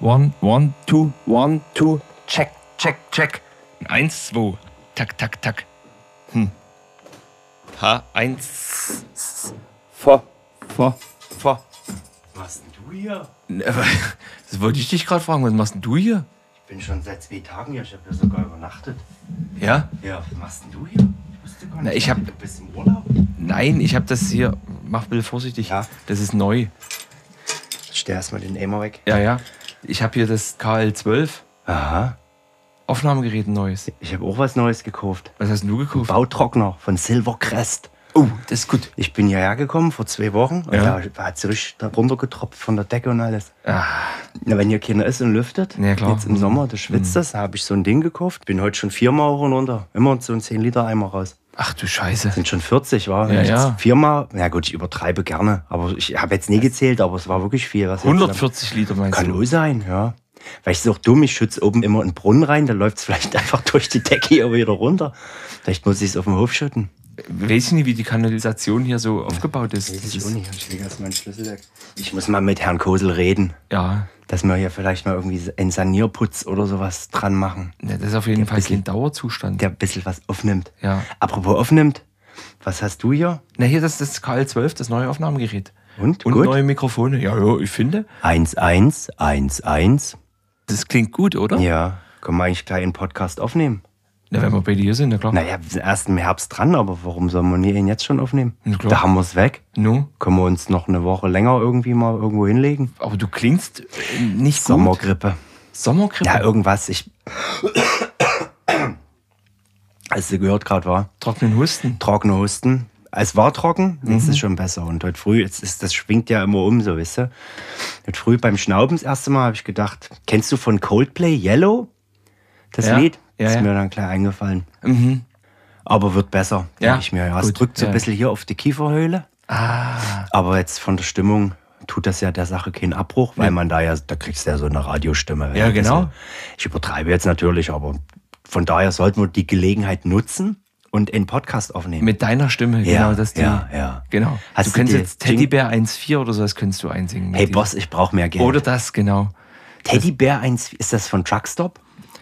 One, two, check. 1, 2, tak, tak. H1. Vor. Was machst denn du hier? Das wollte ich dich gerade fragen, was machst denn du hier? Ich bin schon seit 2 Tagen hier, ich habe ja sogar übernachtet. Ja? Ja, was machst denn du hier? Ich wusste gar nicht, du bist im Urlaub. Nein, ich habe das hier, mach bitte vorsichtig, Ja. Das ist neu. Stell erstmal den Eimer weg. Ja. Ich habe hier das KL12 Aha, Aufnahmegerät neues. ich habe auch was Neues gekauft. Was hast denn du gekauft? Bautrockner von Silvercrest. Oh, das ist gut. Ich bin hierher gekommen vor 2 Wochen und Ja. da hat sie richtig runtergetropft von der Decke und alles. Ah, Na, wenn hier keiner ist und lüftet, Ja, klar. jetzt im Sommer, da schwitzt das, da habe ich so ein Ding gekauft. Bin heute schon 4-mal hoch und runter. Immer so ein 10-Liter-Eimer raus. ach du Scheiße. Sind schon 40, war. Ja, Jetzt ja. 4-mal, ja gut, ich übertreibe gerne. Aber ich habe jetzt nie gezählt, aber es war wirklich viel. Was 140 Liter meinst Kann du? wohl sein, ja. Weil ich ist auch dumm, ich schütze oben immer einen Brunnen rein, da läuft es vielleicht einfach durch die Decke hier wieder runter. Vielleicht muss ich es auf den Hof schütten. Weiß ich nicht, wie die Kanalisation hier so aufgebaut ist. Weiß Das ich auch ist nicht. Ich lege erstmal meinen Schlüssel weg. Ich muss mal mit Herrn Kosel reden, ja, dass wir hier vielleicht mal irgendwie einen Sanierputz oder sowas dran machen, das ist auf jeden Fall bisschen- kein Dauerzustand. der ein bisschen was aufnimmt. Ja. Apropos aufnimmt, was hast du hier? Na, hier, das ist das KL12, das neue Aufnahmegerät. Und? Und Gut? neue Mikrofone. Ja, ich finde. 1111. Das klingt gut, oder? Ja, können wir eigentlich gleich einen Podcast aufnehmen? Na, wenn wir bei dir sind, na klar. Naja, wir sind erst im Herbst dran, aber warum soll man ihn jetzt schon aufnehmen? Na klar. Da haben wir es weg. No? Können wir uns noch eine Woche länger irgendwie mal irgendwo hinlegen? Aber du klingst nicht gut. Sommergrippe. Sommergrippe? Ja, irgendwas. Als du gehört gerade war, Trockenen Husten. trockene Husten. Es war trocken, jetzt ist es schon besser. Und heute früh, das schwingt ja immer um, so, weißt du. Heute früh beim Schnauben das erste Mal habe ich gedacht, kennst du von Coldplay Yellow? Das Ja, Lied? ja, Ist ja. mir dann gleich eingefallen. Mhm. Aber wird besser, Ja, denke ich mir. Ja, es gut, drückt so ein ja. bisschen hier auf die Kieferhöhle. Aber jetzt von der Stimmung tut das ja der Sache keinen Abbruch, weil man da kriegst du ja so eine Radiostimme. Ja, genau. Ich übertreibe jetzt natürlich, aber von daher sollten wir die Gelegenheit nutzen und einen Podcast aufnehmen. Mit deiner Stimme, Ja, genau. Das ja. Genau. Hast du du könntest die jetzt Teddybär 1.4 oder so, das könntest du einsingen. Hey Boss, ich brauche mehr Geld. Oder das, genau. Teddybär 1, ist das von Truckstop?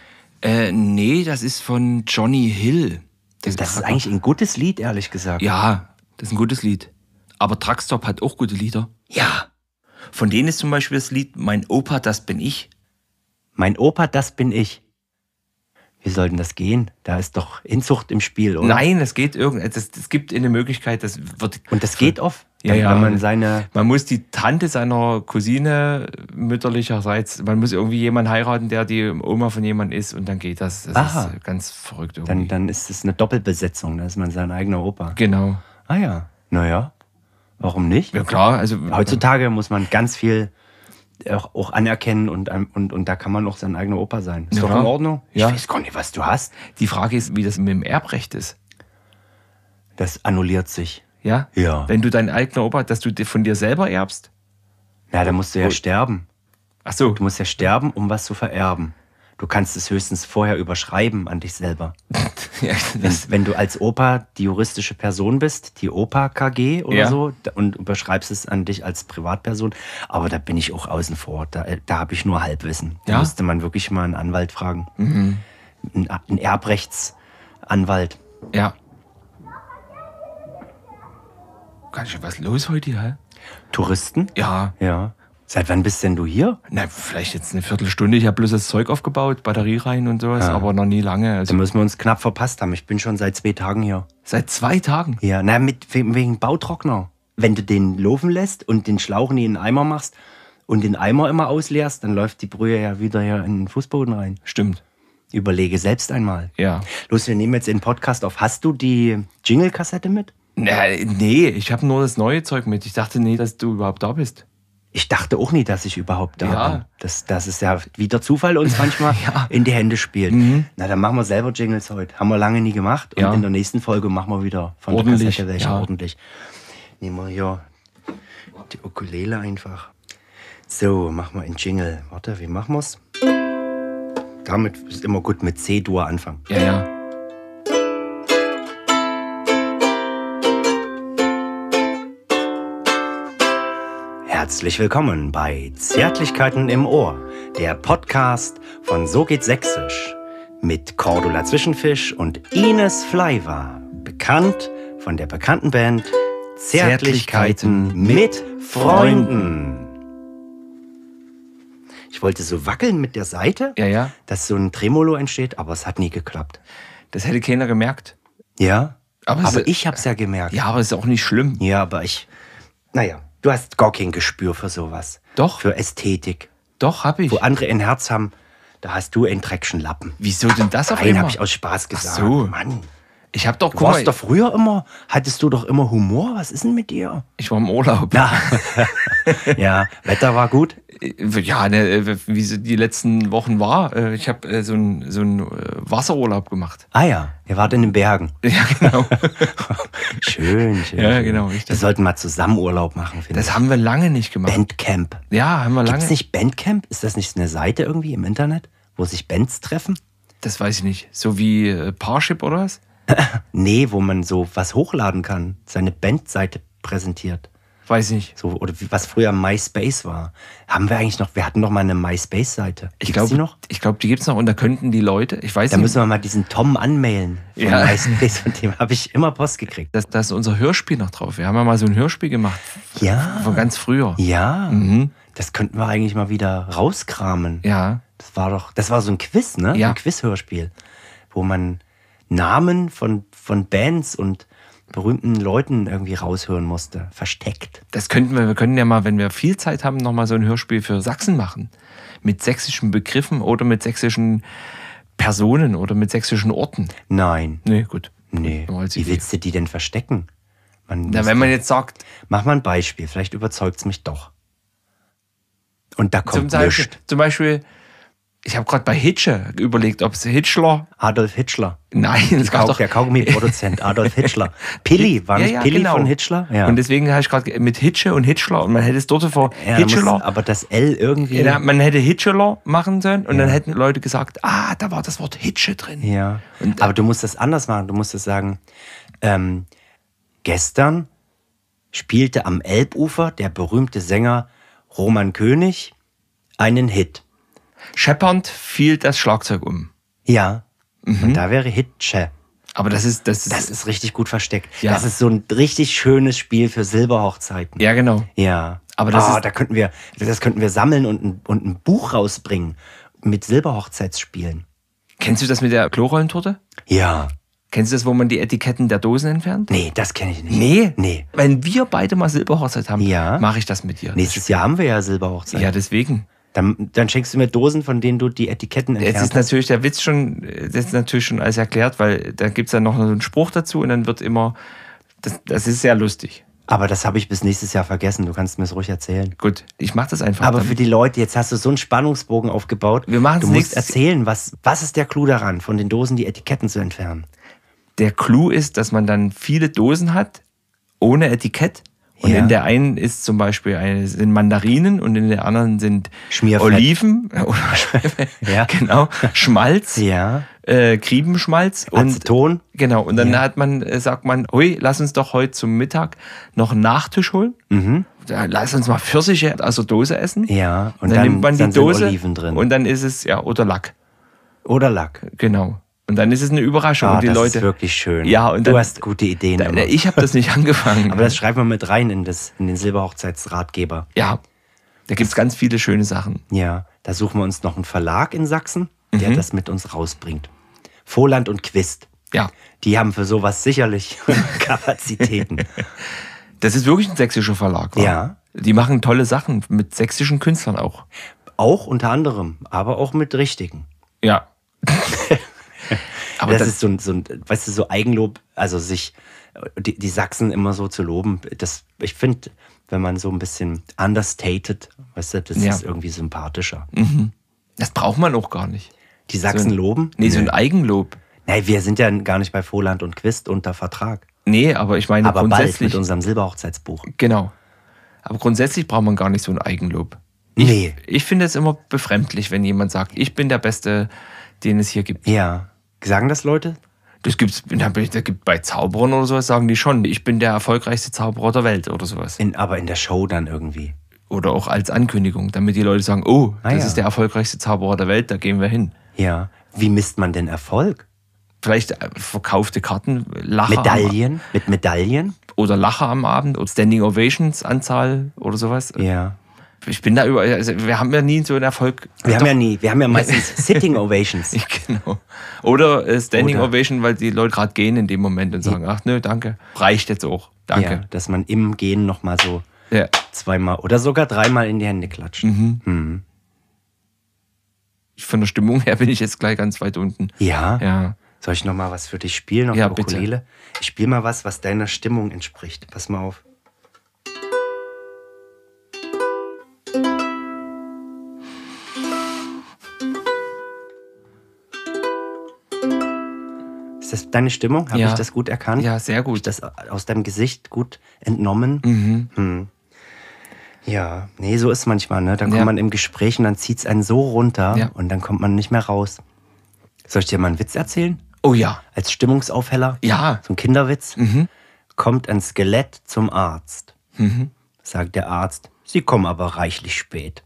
Nee, das ist von Johnny Hill. Das ist eigentlich ein gutes Lied, ehrlich gesagt. Ja, das ist ein gutes Lied. Aber Truckstop hat auch gute Lieder. Ja. Von denen ist zum Beispiel das Lied Mein Opa, das bin ich. Mein Opa, das bin ich. Wie soll denn das gehen? Da ist doch Inzucht im Spiel, oder? Nein, das geht es gibt eine Möglichkeit, das wird. Und das geht oft? Ja, ja. Wenn man Man muss die Tante seiner Cousine mütterlicherseits, man muss irgendwie jemanden heiraten, der die Oma von jemandem ist und dann geht das. Das Aha. ist ganz verrückt irgendwie. dann ist es eine Doppelbesetzung, da ist man sein eigener Opa. Genau. Ah ja, naja, warum nicht? Ja klar, also Heutzutage muss man ganz viel auch anerkennen und da kann man auch sein eigener Opa sein. Ist Ja, doch in klar. Ordnung? Ja. Ich weiß gar nicht, was du hast. die Frage ist, wie das mit dem Erbrecht ist. Das annulliert sich. Ja? Ja. Wenn du deinen eigenen Opa, dass du von dir selber erbst. Na, da musst du ja sterben. Ach so. Du musst ja sterben, um was zu vererben. Du kannst es höchstens vorher überschreiben an dich selber. Ja, Wenn du als Opa die juristische Person bist, die Opa KG oder Ja. so, und überschreibst es an dich als Privatperson, aber da bin ich auch außen vor. Da habe ich nur Halbwissen. Da Ja? müsste man wirklich mal einen Anwalt fragen. Einen Erbrechtsanwalt. ja. Ganz schön was los heute, hä? Touristen? Ja. Ja. Seit wann bist denn du hier? Na, vielleicht jetzt eine Viertelstunde. Ich habe bloß das Zeug aufgebaut, Batterie rein und sowas, Ja. aber noch nie lange. Da Also müssen wir uns knapp verpasst haben. Ich bin schon seit 2 Tagen hier. seit 2 Tagen. Ja, na, wegen Bautrockner. Wenn du den laufen lässt und den Schlauch nie in den Eimer machst und den Eimer immer ausleerst, dann läuft die Brühe ja wieder hier in den Fußboden rein. Stimmt. Überlege selbst einmal. Ja. Los, wir nehmen jetzt den Podcast auf. Hast du die Jingle-Kassette mit? Na, nee, ich habe nur das neue Zeug mit. Ich dachte nie, dass du überhaupt da bist. Ich dachte auch nie, dass ich überhaupt da Ja. bin. Das ist ja wie der Zufall uns manchmal Ja. in die Hände spielt. Na, dann machen wir selber Jingles heute. Haben wir lange nie gemacht. Und Ja. in der nächsten Folge machen wir wieder von Ordentlich, der Kassette welche ja. ordentlich. Nehmen wir hier die Ukulele einfach. So, machen wir einen Jingle. Warte, wie machen wir's? Damit ist immer gut mit C-Dur anfangen. Ja, ja. Herzlich willkommen bei Zärtlichkeiten im Ohr, der Podcast von So geht Sächsisch mit Cordula Zwischenfisch und Ines Fleiva, bekannt von der bekannten Band Zärtlichkeiten mit Freunden. Ich wollte so wackeln mit der Seite, Ja. dass so ein Tremolo entsteht, aber es hat nie geklappt. Das hätte keiner gemerkt. Ja, Aber ich hab's ja gemerkt. Ja, aber ist auch nicht schlimm. Ja, aber naja, du hast gar kein Gespür für sowas. Doch. Für Ästhetik. Doch, hab ich. Wo andere ein Herz haben, da hast du einen Dreckschen Lappen. Wieso denn das auf Nein, einmal? habe ich aus Spaß gesagt. Ach so. Mann, Ich hab doch, du warst doch früher immer, hattest du doch immer Humor. Was ist denn mit dir? ich war im Urlaub. Ja, ja, Wetter war gut. Ja, wie es die letzten Wochen war. Ich habe so einen Wasserurlaub gemacht. Ah ja, ihr wart in den Bergen. Ja, genau. Schön. Ja, genau, richtig. Wir sollten mal zusammen Urlaub machen, finde ich. Das haben wir lange nicht gemacht. Bandcamp. Ja, haben wir lange. Gibt's nicht Bandcamp? Ist das nicht eine Seite irgendwie im Internet, wo sich Bands treffen? Das weiß ich nicht. So wie Parship oder was? Nee, wo man so was hochladen kann, seine Bandseite präsentiert. Weiß ich nicht. So, oder was früher MySpace war. Haben wir eigentlich noch, wir hatten noch mal eine MySpace-Seite. Ich Gibt's die noch? glaube, die gibt's noch und da könnten die Leute, ich weiß Da nicht, müssen wir mal diesen Tom anmailen von Ja. MySpace, von dem habe ich immer Post gekriegt. da ist unser Hörspiel noch drauf. Wir haben ja mal so ein Hörspiel gemacht. Ja. Von ganz früher. Ja, Mhm. das könnten wir eigentlich mal wieder rauskramen. Ja. Das war so ein Quiz, ne? Ja. Ein Quiz-Hörspiel, wo man Namen von Bands und berühmten Leuten irgendwie raushören musste. Versteckt. Das könnten wir können ja mal, wenn wir viel Zeit haben, noch mal so ein Hörspiel für Sachsen machen. Mit sächsischen Begriffen oder mit sächsischen Personen oder mit sächsischen Orten. Nein. Nee, gut. Nee. Nur als Wie Idee. willst du die denn verstecken? Na, wenn man jetzt sagt, Mach mal ein Beispiel, vielleicht überzeugt es mich doch. Und da kommt nichts. zum Beispiel, ich habe gerade bei Hitsche überlegt, ob es Hitchler. Adolf Hitchler. Nein, es gab doch. Der Kaugummi-Produzent Adolf Hitchler. Pilli, war nicht Pilli genau. von Hitchler? Ja. Und deswegen habe ich gerade mit Hitsche und Hitchler und man hätte es dort vor Ja, Hitchler. aber das L irgendwie. Ja, man hätte Hitchler machen sollen und dann hätten Leute gesagt, da war das Wort Hitsche drin. Ja. Aber du musst das anders machen. Du musst das sagen, gestern spielte am Elbufer der berühmte Sänger Roman König einen Hit. Scheppernd fiel das Schlagzeug um. Ja. Und da wäre Hitsche. Aber das ist Das ist richtig gut versteckt. Ja. Das ist so ein richtig schönes Spiel für Silberhochzeiten. ja, genau. Ja. Aber das ist- da könnten wir sammeln und ein Buch rausbringen mit Silberhochzeitsspielen. Kennst du das mit der Klorollentorte? Ja. Kennst du das, wo man die Etiketten der Dosen entfernt? Nee, das kenne ich nicht. Nee? Nee. Wenn wir beide mal Silberhochzeit haben, Ja. mache ich das mit dir. Nächstes Jahr haben wir ja Silberhochzeit. Ja, deswegen. Dann schenkst du mir Dosen, von denen du die Etiketten Jetzt entfernt ist natürlich der Witz schon, das ist natürlich schon alles erklärt, weil da gibt es dann noch so einen Spruch dazu und dann wird immer, das ist sehr lustig. Aber das habe ich bis nächstes Jahr vergessen. Du kannst mir es ruhig erzählen. Gut, ich mache das einfach. Aber dann. für die Leute, jetzt hast du so einen Spannungsbogen aufgebaut. Wir machen's Du musst nächstes- erzählen, was ist der Clou daran, von den Dosen die Etiketten zu entfernen? Der Clou ist, dass man dann viele Dosen hat, ohne Etikett. Und Ja. in der einen ist zum Beispiel sind Mandarinen und in der anderen sind Schmierfett. Oliven oder Ja. genau, Schmalz, Ja. Griebenschmalz und Aceton. genau. Und dann sagt man, hui, lass uns doch heute zum Mittag noch einen Nachtisch holen. Lass uns mal Pfirsiche aus der Dose essen. Ja. Und Dann nimmt man die dann sind Dose Oliven drin. und dann ist es oder Lack. Oder Lack. Genau. Und dann ist es eine Überraschung. Und die das Leute, ist wirklich schön. Ja, und du dann- hast gute Ideen immer. ich habe das nicht angefangen. Aber das schreiben wir mit rein in den Silberhochzeitsratgeber. Ja, da gibt es ganz viele schöne Sachen. Ja, da suchen wir uns noch einen Verlag in Sachsen, der das mit uns rausbringt. Voland und Quist. Ja, Die haben für sowas sicherlich Kapazitäten. das ist wirklich ein sächsischer Verlag. Wa? Ja. Die machen tolle Sachen mit sächsischen Künstlern auch. Auch unter anderem, aber auch mit richtigen. Ja. Aber das ist so ein, weißt du, so Eigenlob, also sich die Sachsen immer so zu loben. Ich finde, wenn man so ein bisschen understated, weißt du, das Ja. ist irgendwie sympathischer. das braucht man auch gar nicht. Die Sachsen loben? Nee, so ein Eigenlob. Nein, wir sind ja gar nicht bei Voland und Quist unter Vertrag. Nee, aber ich meine Aber bald grundsätzlich. mit unserem Silberhochzeitsbuch. Genau. Aber grundsätzlich braucht man gar nicht so ein Eigenlob. Nee. Ich finde es immer befremdlich, wenn jemand sagt, ich bin der Beste, den es hier gibt. Ja. Sagen das Leute? Das gibt's, bei Zauberern oder sowas sagen die schon, ich bin der erfolgreichste Zauberer der Welt oder sowas. Aber in der Show dann irgendwie. Oder auch als Ankündigung, damit die Leute sagen, oh, das ja. ist der erfolgreichste Zauberer der Welt, da gehen wir hin. Ja. Wie misst man denn Erfolg? Vielleicht verkaufte Karten, Lacher. Medaillen? Mit Medaillen? Oder Lacher am Abend oder Standing Ovations Anzahl oder sowas. Ja. Ich bin da überall, also wir haben ja nie so einen Erfolg. Wir haben ja meistens Sitting Ovations. Genau. Oder Standing Oder- Ovation, weil die Leute gerade gehen in dem Moment und sagen, ach nö, danke. Reicht jetzt auch. Danke. Ja, dass man im Gehen nochmal so Ja. 2-mal oder sogar 3-mal in die Hände klatscht. Mhm. Von der Stimmung her bin ich jetzt gleich ganz weit unten. Ja. Ja. Soll ich nochmal was für dich spielen auf Ja, der Ukulele? Ich spiele mal was deiner Stimmung entspricht. Pass mal auf. Ist das deine Stimmung? Habe Ja. ich das gut erkannt? Ja, sehr Habe ich gut. das aus deinem Gesicht gut entnommen? Mhm. Ja, nee, so ist manchmal, ne? Da kommt Ja. man im Gespräch und dann zieht es einen so runter Ja. und dann kommt man nicht mehr raus. Soll ich dir mal einen Witz erzählen? Oh ja. Als Stimmungsaufheller? Ja. So ein Kinderwitz? Mhm. Kommt ein Skelett zum Arzt. Mhm. Sagt der Arzt, Sie kommen aber reichlich spät.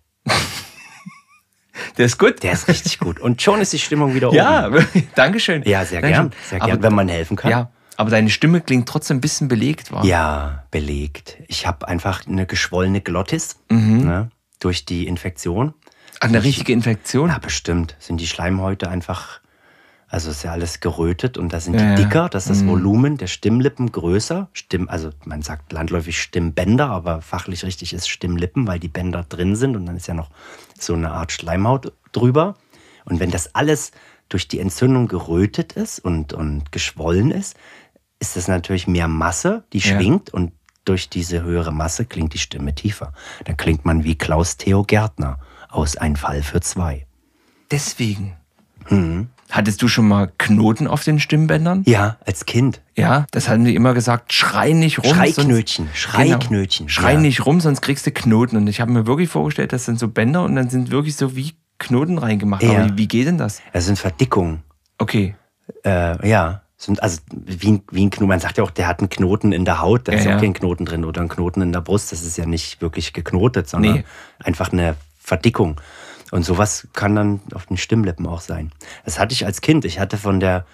Der ist gut. Der ist richtig gut. Und schon ist die Stimmung wieder oben. Ja, Dankeschön. Ja, sehr Dankeschön. gern. Sehr gern, wenn man helfen kann. Ja, aber deine Stimme klingt trotzdem ein bisschen belegt, war. Ja, belegt. Ich habe einfach eine geschwollene Glottis ne, durch die Infektion. Eine richtige Infektion? Ja, bestimmt. Sind die Schleimhäute einfach, also ist ja alles gerötet und da sind Ja, die ja. dicker, das ist das Volumen der Stimmlippen größer. Also man sagt landläufig Stimmbänder, aber fachlich richtig ist Stimmlippen, weil die Bänder drin sind und dann ist ja noch so eine Art Schleimhaut drüber. Und wenn das alles durch die Entzündung gerötet ist und geschwollen ist, ist das natürlich mehr Masse, die Ja. schwingt und durch diese höhere Masse klingt die Stimme tiefer. Dann klingt man wie Klaus Theo Gärtner aus Ein Fall für zwei. Deswegen. Hattest du schon mal Knoten auf den Stimmbändern? Ja, als Kind. Ja, das haben die immer gesagt, schrei nicht rum. Schreiknötchen, sonst- Schreiknötchen. Genau. Schrei ja. nicht rum, sonst kriegst du Knoten. Und ich habe mir wirklich vorgestellt, das sind so Bänder und dann sind wirklich so wie Knoten reingemacht. Ja. Aber wie geht denn das? Das sind Verdickungen. Okay. Ja. Sind also wie ein Knoten. Man sagt ja auch, der hat einen Knoten in der Haut. Da ist Ja, ja auch ja. kein Knoten drin. Oder ein Knoten in der Brust. Das ist ja nicht wirklich geknotet, sondern Nee. einfach eine Verdickung. Und sowas kann dann auf den Stimmlippen auch sein. Das hatte ich als Kind. Ich hatte von der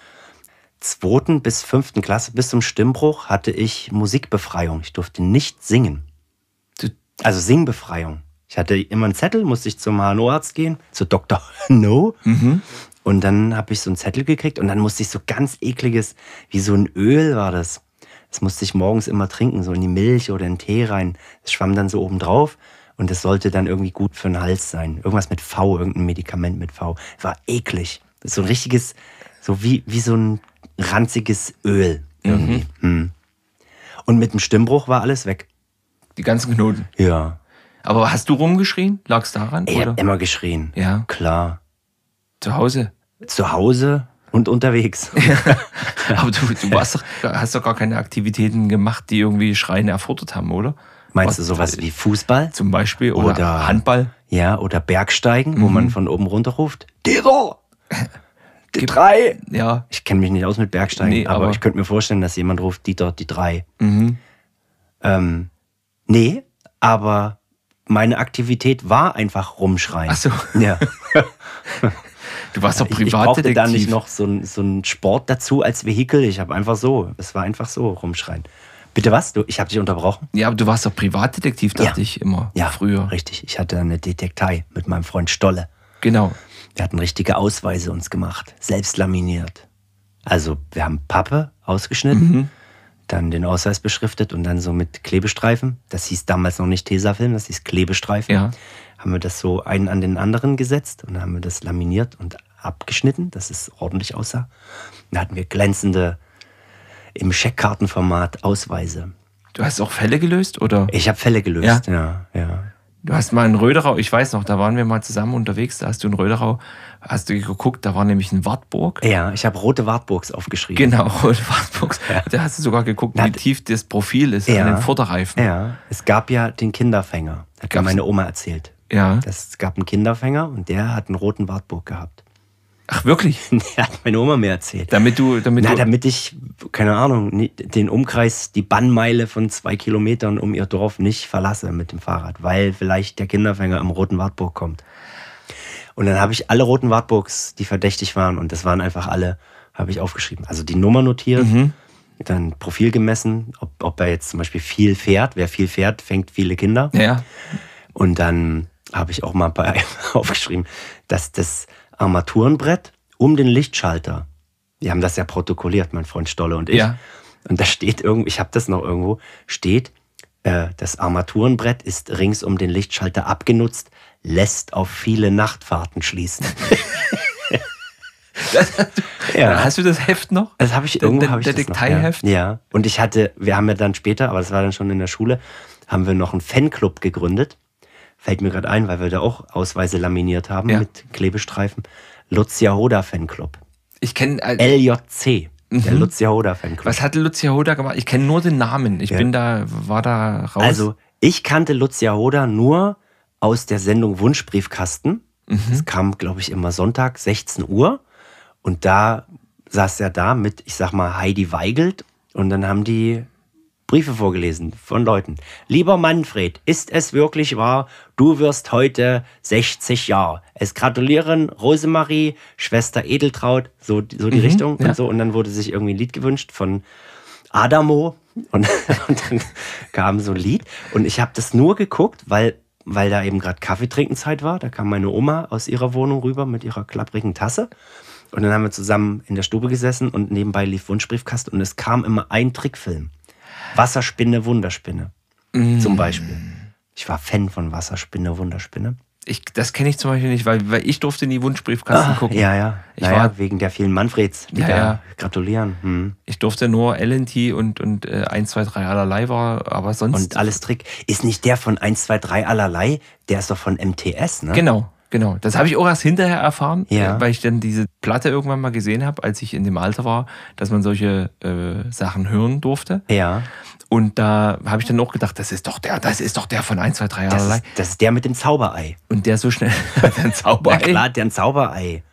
2. bis 5. Klasse bis zum Stimmbruch hatte ich Musikbefreiung. Ich durfte nicht singen. Du- Also Singbefreiung. Ich hatte immer einen Zettel, musste ich zum HNO-Arzt gehen, zu Dr. No. Und dann habe ich so einen Zettel gekriegt und dann musste ich so ganz ekliges, wie so ein Öl war das. Das musste ich morgens immer trinken, so in die Milch oder in den Tee rein. Das schwamm dann so oben drauf und das sollte dann irgendwie gut für den Hals sein. Irgendwas mit V, irgendein Medikament mit V. War eklig. Das ist so ein richtiges, so wie so ein ranziges Öl irgendwie. Und mit dem Stimmbruch war alles weg. Die ganzen Knoten. Ja. Aber hast du rumgeschrien? Lag es daran? Ich Oder? habe immer geschrien. Ja. Klar. Zu Hause? Zu Hause und unterwegs. Aber du hast doch gar keine Aktivitäten gemacht, die irgendwie Schreien erfordert haben, oder? Meinst du sowas wie Fußball? Zum Beispiel? Oder Handball? Ja, oder Bergsteigen, wo man von oben runter ruft. Dieter! Die 3! Ja. Ich kenne mich nicht aus mit Bergsteigen, Nee, aber aber- ich könnte mir vorstellen, dass jemand ruft, Dieter, die 3. Mhm. Nee, aber meine Aktivität war einfach rumschreien. Ach so. Ja. Du warst doch Ich brauchte Privatdetektiv. da nicht noch so einen Sport dazu als Vehikel. Es war einfach so rumschreien. Bitte was? Ich habe dich unterbrochen? Ja, aber du warst doch Privatdetektiv, dachte ich immer. Ja, Früher. Richtig. Ich hatte eine Detektei mit meinem Freund Stolle. Genau. Wir hatten richtige Ausweise uns gemacht, selbst laminiert. Also wir haben Pappe ausgeschnitten, dann den Ausweis beschriftet und dann so mit Klebestreifen. Das hieß damals noch nicht Tesafilm, das hieß Klebestreifen. Ja. Haben wir das so einen an den anderen gesetzt und dann haben wir das laminiert und abgeschnitten, dass es ordentlich aussah. Dann hatten wir glänzende, im Scheckkartenformat Ausweise. Du hast auch Fälle gelöst, oder? Ich habe Fälle gelöst, ja. Du hast mal in Röderau, ich weiß noch, da waren wir mal zusammen unterwegs, da hast du in Röderau, hast du geguckt, da war nämlich ein Wartburg. Ja, ich habe rote Wartburgs aufgeschrieben. Genau, rote Wartburgs. Da hast du sogar geguckt, wie tief das Profil ist an den Vorderreifen. Ja, es gab ja den Kinderfänger, hat mir meine Oma erzählt. Ja. Es gab einen Kinderfänger und der hat einen roten Wartburg gehabt. Ach, wirklich? Hat meine Oma mir erzählt. Damit ich, keine Ahnung, den Umkreis, die Bannmeile von 2 Kilometern um ihr Dorf nicht verlasse mit dem Fahrrad, weil vielleicht der Kinderfänger am Roten Wartburg kommt. Und dann habe ich alle Roten Wartburgs, die verdächtig waren, und das waren einfach alle, habe ich aufgeschrieben. Also die Nummer notiert, dann Profil gemessen, ob er jetzt zum Beispiel viel fährt. Wer viel fährt, fängt viele Kinder. Ja. Und dann habe ich auch mal aufgeschrieben, dass das Armaturenbrett um den Lichtschalter, wir haben das ja protokolliert, mein Freund Stolle und ich. Ja. Und da steht irgendwo, ich habe das noch irgendwo, steht, das Armaturenbrett ist rings um den Lichtschalter abgenutzt, lässt auf viele Nachtfahrten schließen. Hast du das Heft noch? Das habe ich irgendwo. Der Detailheft? Ja. Und wir haben ja dann später, aber das war dann schon in der Schule, haben wir noch einen Fanclub gegründet. Fällt mir gerade ein, weil wir da auch Ausweise laminiert haben mit Klebestreifen. Lucia Hoda Fanclub. Ich kenne LJC. Der Lucia Hoda Fanclub. Was hat Lucia Hoda gemacht? Ich kenne nur den Namen. War da raus. Also, ich kannte Lucia Hoda nur aus der Sendung Wunschbriefkasten. Das kam, glaube ich, immer Sonntag, 16 Uhr. Und da saß er da mit, ich sag mal, Heidi Weigelt. Und dann haben die Briefe vorgelesen von Leuten. Lieber Manfred, ist es wirklich wahr, du wirst heute 60 Jahre. Es gratulieren Rosemarie, Schwester Edeltraut, so die Richtung und so. Und dann wurde sich irgendwie ein Lied gewünscht von Adamo und dann kam so ein Lied. Und ich habe das nur geguckt, weil da eben gerade Kaffeetrinkenzeit war. Da kam meine Oma aus ihrer Wohnung rüber mit ihrer klapprigen Tasse. Und dann haben wir zusammen in der Stube gesessen und nebenbei lief Wunschbriefkasten. Und es kam immer ein Trickfilm. Wasserspinne, Wunderspinne. Zum Beispiel. Ich war Fan von Wasserspinne, Wunderspinne. Das kenne ich zum Beispiel nicht, weil ich durfte nie Wunschbriefkasten gucken. Ja. Wegen der vielen Manfreds, die da gratulieren. Ich durfte nur LNT und 1, 2, 3 allerlei war, aber sonst... Und alles Trick. Ist nicht der von 1, 2, 3 allerlei, der ist doch von MTS, ne? Genau. Das habe ich auch erst hinterher erfahren, Ja. weil ich dann diese Platte irgendwann mal gesehen habe, als ich in dem Alter war, dass man solche Sachen hören durfte. Ja. Und da habe ich dann auch gedacht, das ist doch der von 1, 2, 3 allerlei. Das ist der mit dem Zauberei. Und der so schnell ein Zauberei. Na klar, der ein Zauberei.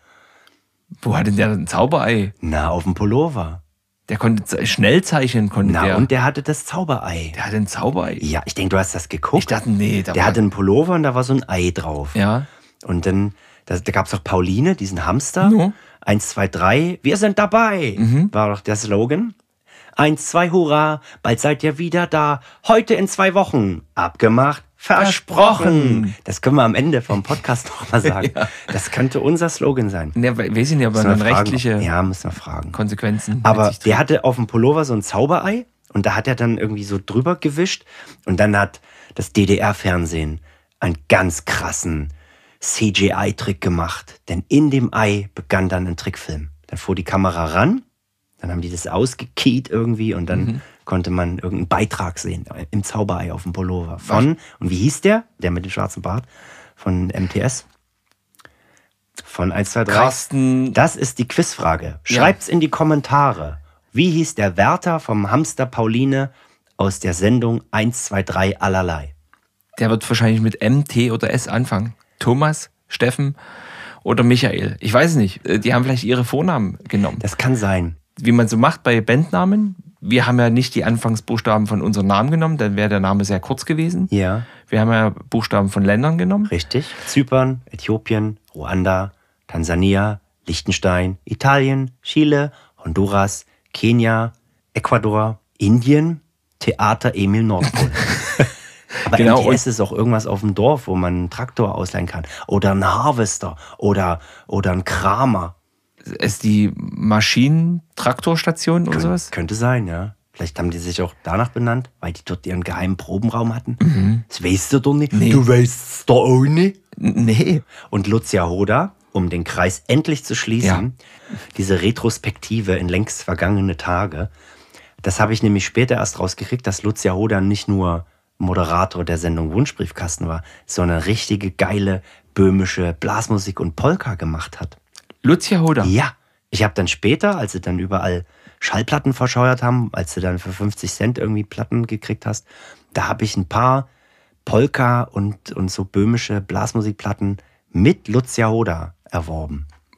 Wo hat denn der ein Zauberei? Na, auf dem Pullover. Der konnte schnell zeichnen, und der hatte das Zauberei. Der hatte ein Zauberei. Ja, ich denke, du hast das geguckt. Ich dachte, nee. Der hatte einen Pullover und da war so ein Ei drauf. Ja. Und dann, da gab es auch Pauline, diesen Hamster. No. 1, 2, 3, wir sind dabei, war doch der Slogan. 1, 2, hurra, bald seid ihr wieder da. Heute in 2 Wochen. Abgemacht, versprochen. Das können wir am Ende vom Podcast noch mal sagen. Ja. Das könnte unser Slogan sein. Ja, wir sind ja aber dann rechtliche müssen wir fragen. Konsequenzen. Aber der hatte auf dem Pullover so ein Zauberei und da hat er dann irgendwie so drüber gewischt. Und dann hat das DDR-Fernsehen einen ganz krassen CGI-Trick gemacht. Denn in dem Ei begann dann ein Trickfilm. Dann fuhr die Kamera ran, dann haben die das ausgekiet irgendwie und dann konnte man irgendeinen Beitrag sehen im Zauberei auf dem Pullover. Und wie hieß der? Der mit dem schwarzen Bart von MTS? Von 1, 2, 3. Carsten. Das ist die Quizfrage. Schreibt's in die Kommentare. Wie hieß der Wärter vom Hamster Pauline aus der Sendung 1, 2, 3 allerlei? Der wird wahrscheinlich mit M, T oder S anfangen. Thomas, Steffen oder Michael. Ich weiß es nicht. Die haben vielleicht ihre Vornamen genommen. Das kann sein. Wie man so macht bei Bandnamen. Wir haben ja nicht die Anfangsbuchstaben von unserem Namen genommen, dann wäre der Name sehr kurz gewesen. Ja. Wir haben ja Buchstaben von Ländern genommen. Richtig. Zypern, Äthiopien, Ruanda, Tansania, Liechtenstein, Italien, Chile, Honduras, Kenia, Ecuador, Indien, Theater Emil Nordpol. Aber genau, MTS ist auch irgendwas auf dem Dorf, wo man einen Traktor ausleihen kann. Oder ein Harvester oder ein Kramer. Ist die Maschinentraktorstation oder sowas? Könnte sein, ja. Vielleicht haben die sich auch danach benannt, weil die dort ihren geheimen Probenraum hatten. Das weißt du doch nicht. Nee. Du weißt es doch auch nicht. Nee. Und Lucia Hoda, um den Kreis endlich zu schließen, diese Retrospektive in längst vergangene Tage, das habe ich nämlich später erst rausgekriegt, dass Lucia Hoda nicht nur Moderator der Sendung Wunschbriefkasten war, sondern richtige geile böhmische Blasmusik und Polka gemacht hat. Lucia Hoda? Ja. Ich habe dann später, als sie dann überall Schallplatten verscheuert haben, als du dann für 50 Cent irgendwie Platten gekriegt hast, da habe ich ein paar Polka und so böhmische Blasmusikplatten mit Lucia Hoda erworben.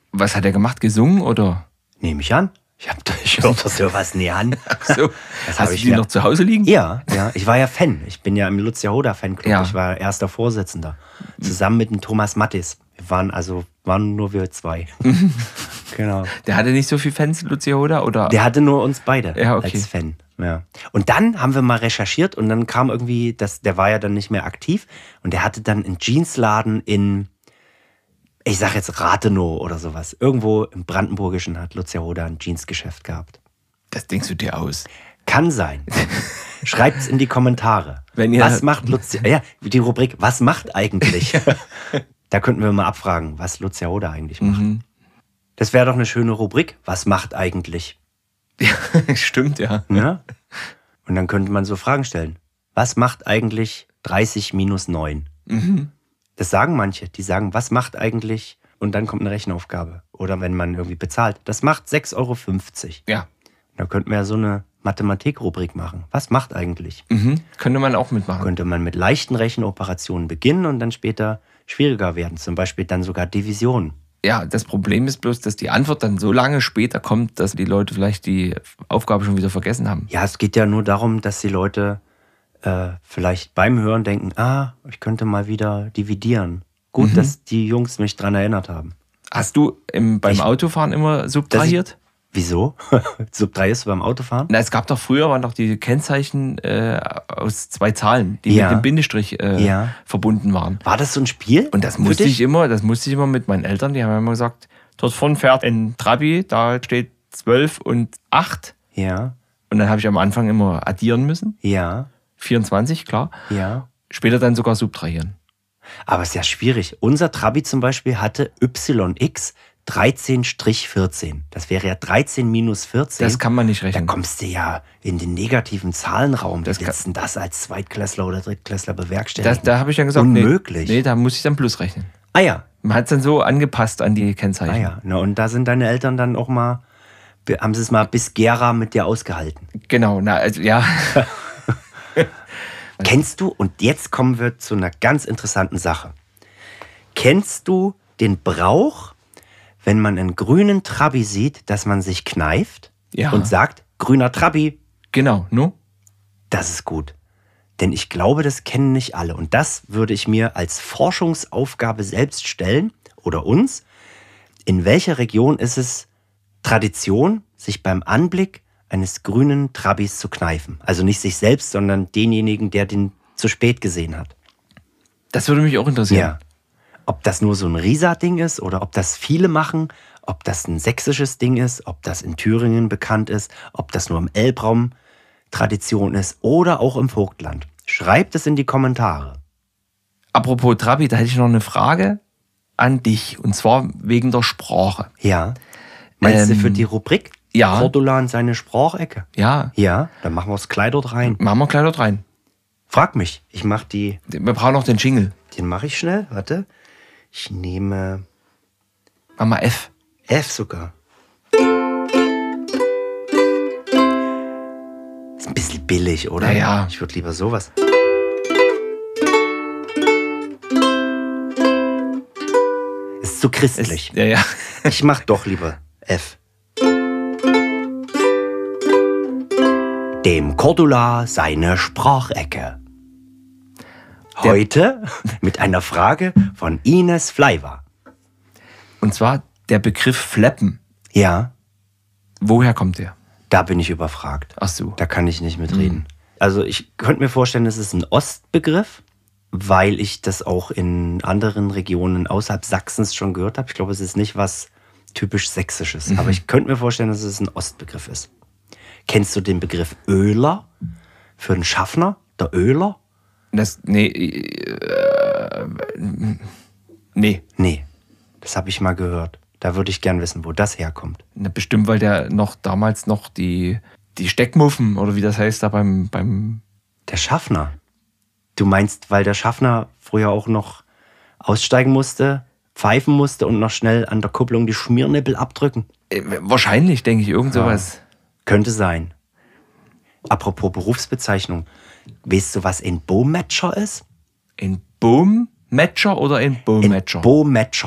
Was hat er gemacht? Gesungen oder? Nehme ich an. Ich höre doch sowas nie an. So. Hast du die noch zu Hause liegen? Ja. Ich war ja Fan. Ich bin ja im Lucia Hoda Fanclub. Ja. Ich war erster Vorsitzender. Zusammen mit dem Thomas Mattis. Wir waren nur wir zwei. Genau. Der hatte nicht so viele Fans, Lucia Hoda, oder? Der hatte nur uns beide okay. als Fan. Ja. Und dann haben wir mal recherchiert und dann kam irgendwie, der war ja dann nicht mehr aktiv und der hatte dann einen Jeansladen in, ich sag jetzt Rathenow oder sowas. Irgendwo im Brandenburgischen hat Lucia Hoda ein Jeansgeschäft gehabt. Das denkst du dir aus. Kann sein. Schreibt's in die Kommentare. Was macht Lucia? Ja, die Rubrik, was macht eigentlich? Da könnten wir mal abfragen, was Lucia Hoda eigentlich macht. Das wäre doch eine schöne Rubrik. Was macht eigentlich? Ja, stimmt, ja. Und dann könnte man so Fragen stellen. Was macht eigentlich 30 minus 9? Das sagen manche. Die sagen, was macht eigentlich? Und dann kommt eine Rechenaufgabe. Oder wenn man irgendwie bezahlt. Das macht 6,50 Euro. Ja. Da könnten wir ja so eine Mathematik-Rubrik machen. Was macht eigentlich? Könnte man auch mitmachen. Könnte man mit leichten Rechenoperationen beginnen und dann später schwieriger werden. Zum Beispiel dann sogar Division. Ja, das Problem ist bloß, dass die Antwort dann so lange später kommt, dass die Leute vielleicht die Aufgabe schon wieder vergessen haben. Ja, es geht ja nur darum, dass die Leute vielleicht beim Hören denken, ich könnte mal wieder dividieren. Gut, dass die Jungs mich dran erinnert haben. Hast du beim Autofahren immer subtrahiert? Wieso? Subtrahierst du beim Autofahren? Na, es gab doch früher, waren doch die Kennzeichen aus 2 Zahlen, die mit dem Bindestrich verbunden waren. War das so ein Spiel? Und das musste ich immer mit meinen Eltern, die haben immer gesagt, dort vorne fährt ein Trabi, da steht 12 und 8. Ja. Und dann habe ich am Anfang immer addieren müssen. Ja. 24, klar. Ja. Später dann sogar subtrahieren. Aber es ist ja schwierig. Unser Trabi zum Beispiel hatte YX 13-14. Das wäre ja 13 minus 14. Das kann man nicht rechnen. Da kommst du ja in den negativen Zahlenraum. Das Wie willst du das als Zweitklässler oder Drittklässler bewerkstelligen? Da habe ich ja gesagt, unmöglich. Nee, da muss ich dann Plus rechnen. Ah ja. Man hat es dann so angepasst an die Kennzeichen. Ah ja. Na, und da sind deine Eltern dann auch mal, haben sie es mal bis Gera mit dir ausgehalten. Genau, ja. Kennst du, und jetzt kommen wir zu einer ganz interessanten Sache. Kennst du den Brauch, wenn man einen grünen Trabi sieht, dass man sich kneift und sagt, grüner Trabi? Genau, no? Das ist gut. Denn ich glaube, das kennen nicht alle. Und das würde ich mir als Forschungsaufgabe selbst stellen, oder uns. In welcher Region ist es Tradition, sich beim Anblick eines grünen Trabis zu kneifen? Also nicht sich selbst, sondern denjenigen, der den zu spät gesehen hat. Das würde mich auch interessieren. Ja. Ob das nur so ein Riesa-Ding ist oder ob das viele machen, ob das ein sächsisches Ding ist, ob das in Thüringen bekannt ist, ob das nur im Elbraum Tradition ist oder auch im Vogtland. Schreibt es in die Kommentare. Apropos Trabi, da hätte ich noch eine Frage an dich. Und zwar wegen der Sprache. Ja. Meinst du für die Rubrik? Ja. Cordula und seine Sprachecke? Ja. Ja, dann machen wir das Kleid dort rein. Machen wir gleich dort rein. Frag mich. Ich mach die. Wir brauchen noch den Jingle. Den mache ich schnell. Warte. Ich nehme. Mach mal F. F sogar. Ist ein bisschen billig, oder? Ja. Ich würde lieber sowas. Ist zu christlich. Ja. Ich mach doch lieber F. Dem Cordula seine Sprachecke. Heute mit einer Frage von Ines Fleiva. Und zwar der Begriff Fleppen. Ja, Woher kommt der? da bin ich überfragt. Ach so. Da kann ich nicht mitreden. Also ich könnte mir vorstellen, es ist ein Ostbegriff, weil ich das auch in anderen Regionen außerhalb Sachsens schon gehört habe. Ich glaube, es ist nicht was typisch Sächsisches. Aber ich könnte mir vorstellen, dass es ein Ostbegriff ist. Kennst du den Begriff Öler für einen Schaffner? Der Öler? Nee. Nee, das habe ich mal gehört. Da würde ich gern wissen, wo das herkommt. Na, bestimmt, weil der damals noch die Steckmuffen oder wie das heißt da beim Der Schaffner? Du meinst, weil der Schaffner früher auch noch aussteigen musste, pfeifen musste und noch schnell an der Kupplung die Schmiernippel abdrücken? Wahrscheinlich, denke ich, irgend sowas. Könnte sein. Apropos Berufsbezeichnung. Weißt du, was ein Bowmatcher ist? Ein Boom-Matcher oder ein Bowmatcher? Ein Bowmatcher.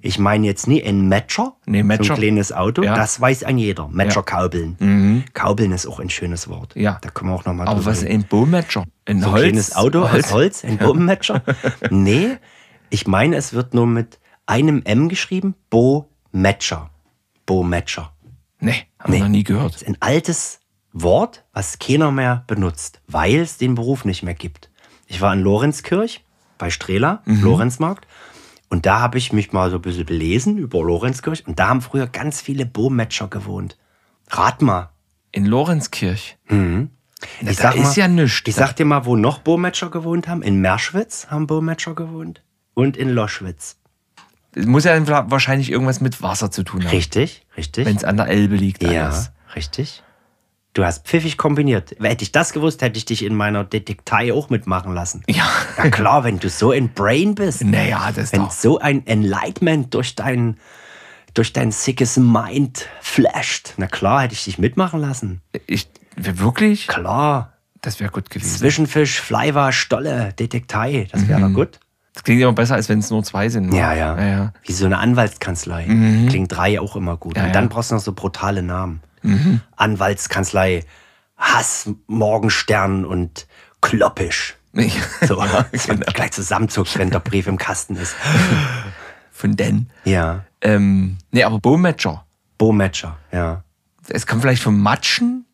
Ich meine jetzt nie ein Matcher, Nee, Matcher. so ein kleines Auto, Ja. das weiß ein jeder. Matcher-Kaubeln. Kaubeln ist auch ein schönes Wort. Ja. Da können wir auch nochmal Aber was ist ein Bow-Matcher? Ein so ein kleines Auto aus Holz, ein Bow-Matcher? Nee, ich meine, es wird nur mit einem M geschrieben, Bow-Matcher. Bow-Matcher. Nee, haben wir noch nie gehört. Das ist ein altes Wort, was keiner mehr benutzt, weil es den Beruf nicht mehr gibt. Ich war in Lorenzkirch bei Strehla, Lorenzmarkt. Und da habe ich mich mal so ein bisschen belesen über Lorenzkirch. Und da haben früher ganz viele Bow-Matcher gewohnt. Rat mal. In Lorenzkirch. Ich Da ist ja nichts. Ich sag dir mal, wo noch Bow-Matcher gewohnt haben. In Merschwitz haben Bow-Matcher gewohnt. Und in Loschwitz. Es muss ja wahrscheinlich irgendwas mit Wasser zu tun haben. Richtig, richtig. Wenn es an der Elbe liegt. Ja, Alles. richtig. Du hast pfiffig kombiniert. Hätte ich das gewusst, hätte ich dich in meiner Detektei auch mitmachen lassen. Ja. Ja klar, wenn du so ein Brain bist. Naja, das ist Wenn doch. so ein Enlightenment durch dein sickes Mind flasht. Na klar, hätte ich dich mitmachen lassen. Wirklich? Klar. Das wäre gut gewesen. Zwischenfisch, Fleiver, Stolle, Detektei. Das wäre doch gut. Das klingt immer besser, als wenn es nur 2 sind. Ne? Ja. Wie so eine Anwaltskanzlei. Klingt 3 auch immer gut. Ja, Und dann ja. brauchst du noch so brutale Namen. Anwaltskanzlei, Hass, Morgenstern und Kloppisch. So, dass man gleich zusammenzuckt, wenn der Brief im Kasten ist. Von den. Ja. Nee, aber Bow-Matcher. Bow-Matcher, ja. Es kommt vielleicht vom Matschen?